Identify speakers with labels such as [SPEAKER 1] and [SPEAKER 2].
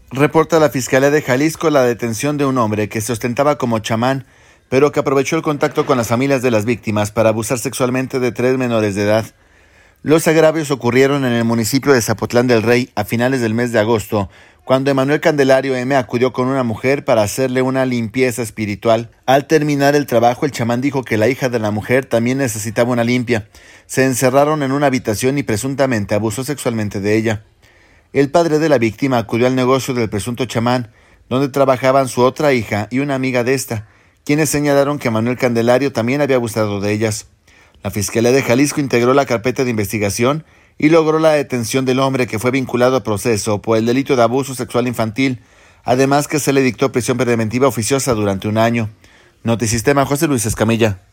[SPEAKER 1] Reporta la Fiscalía de Jalisco la detención de un hombre que se ostentaba como chamán, pero que aprovechó el contacto con las familias de las víctimas para abusar sexualmente de 3 menores de edad. Los agravios ocurrieron en el municipio de Zapotlán del Rey a finales del mes de agosto, cuando Emanuel Candelario M. acudió con una mujer para hacerle una limpieza espiritual. Al terminar el trabajo, el chamán dijo que la hija de la mujer también necesitaba una limpia. Se encerraron en una habitación y presuntamente abusó sexualmente de ella. El padre de la víctima acudió al negocio del presunto chamán, donde trabajaban su otra hija y una amiga de esta, quienes señalaron que Manuel Candelario también había abusado de ellas. La Fiscalía de Jalisco integró la carpeta de investigación y logró la detención del hombre, que fue vinculado a proceso por el delito de abuso sexual infantil, además que se le dictó prisión preventiva oficiosa durante 1 año. Notisistema, José Luis Escamilla.